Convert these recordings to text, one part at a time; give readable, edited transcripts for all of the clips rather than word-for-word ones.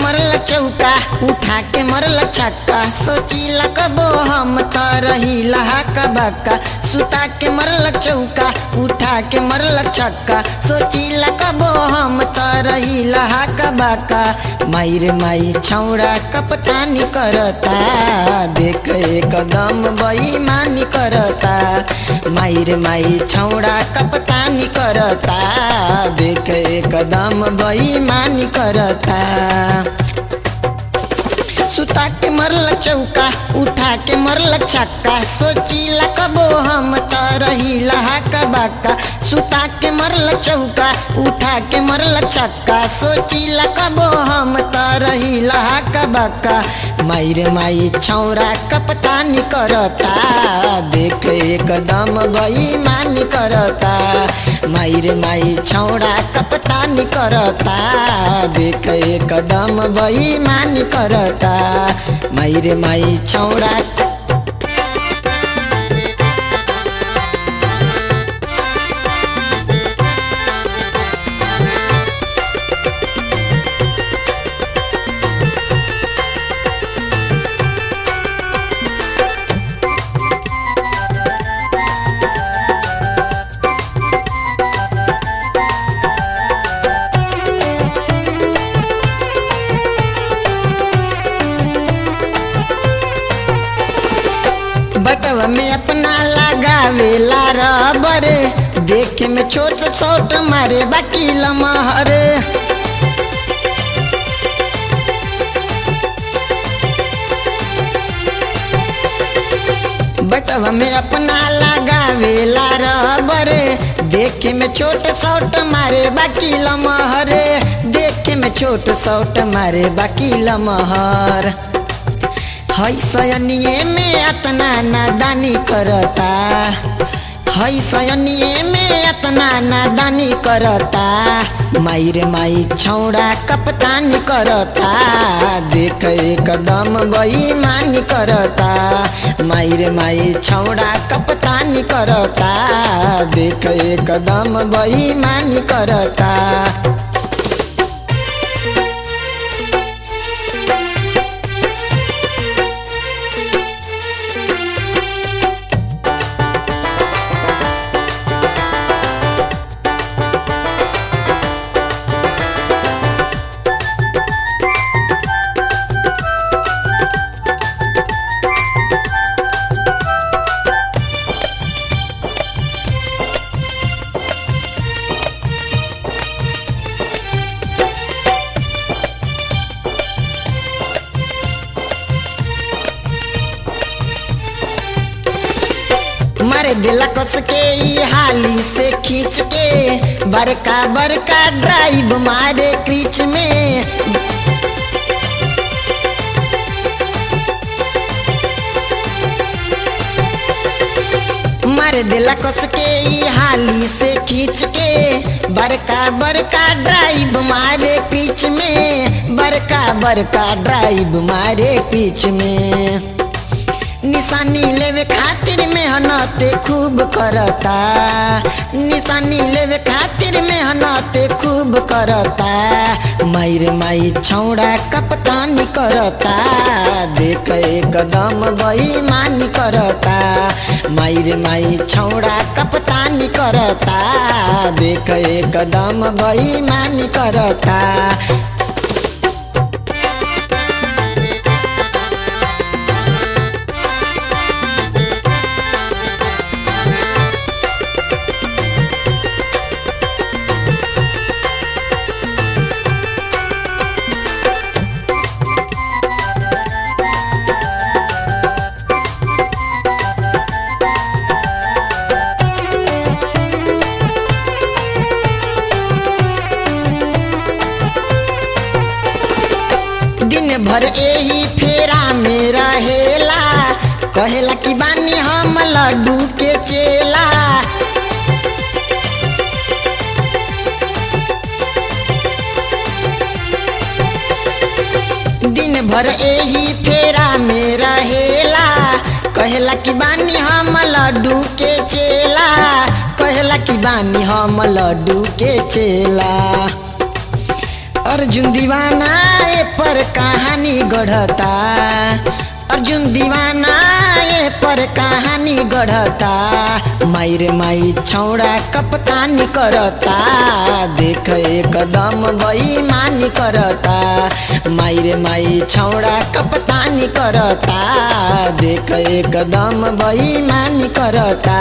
मरल चौका उठा के मरल छक्का सोचीला कबो हम त रहीला हका बक्का सुता के मरल चौका उठा के मरल छक्का सोचीला कबो हम त रहीला हका बक्का माई रे माई छौड़ा कपतानी करता देख एकदम बेईमानी करता माई रे माई छौड़ा कपतानी करता देख एकदम बेईमानी करता सुता के मरल चौका उठा के मरल छक्का सोचीला कबो हम त रहीला हका बक्का सुता के मरल चौका उठा के मरल छक्का सोचीला कबो हम त रहीला हका बक्का माई रे माई छौरा कपतानी करता देख एकदम बेईमानी करता माई रे माई छौरा कपतानी करता देख एकदम बेईमानी करता माई रे माई छौरा बटवा में अपना लगावेला रबर देखे में छोट छोट मारे बाकी लमहर बटवा में अपना लगावेला रबर देखे में छोट छोट मारे बाकी लमहर देखे में छोट छोट मारे बाकी लमहर हई सयनिए में अतना नादानी करता हई सयनिए में अतना नादानी करता माई रे माई छौड़ा कपतानी करता देख एकदम बेईमानी करता माई रे माई छौड़ा कपतानी करता देख एकदम बेईमानी करता मारे दिला कस के ई हाली से खींच के बरका बरका ड्राइव मारे क्रीच में मारे दिला कस के ई हाली से खींच के बरका बरका ड्राइव मारे क्रीच में बरका बरका ड्राइव मारे क्रीच में निशानी लेवे खातिर मेहनत खूब करता निशानी लेवे खातिर मेहनत खूब करता माई रे माई छौड़ा कपतानी करता देख एकदम बेईमानी करता माई रे माई छौड़ा कपतानी करता देख एकदम बेईमानी करता दिन भर यही फेरा में रहेला कहेला कि बानी हम लड्डू के चेला दिन भर यही फेरा में रहेला कहेला कि बानी हम लड्डू के चेला कहेला कि बानी हम लड्डू के चेला अर्जुन दीवाना ए पर कहानी गढ़ता, अर्जुन दीवाना ए पर कहानी गढ़ता। माई माई छौड़ा कपतानी करता, देख एकदम बेईमानी करता। माई छौड़ा कपतानी करता, देख एकदम बेईमानी करता।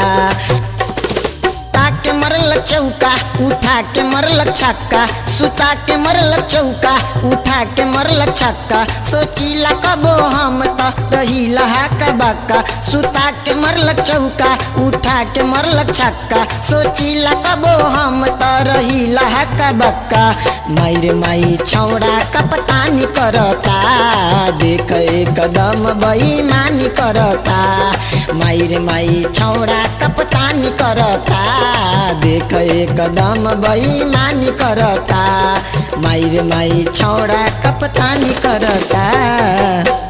के मरल चौका उठा के मरल छक्का, सुता के मरल चौका उठा के मरल छक्का। सोचीला कबो हम तो रहीला हाका बाका, सुता के मरल चौका उठा के मरल छक्का। सोचीला कबो हम तो रहीला हाका बाका। माई छौड़ा कपतानी करता, देख एकदम बेईमानी करता। माई छौड़ा कपतानी करता, देख एकदम बेईमानी करता। माई छौड़ा कपतानी करता।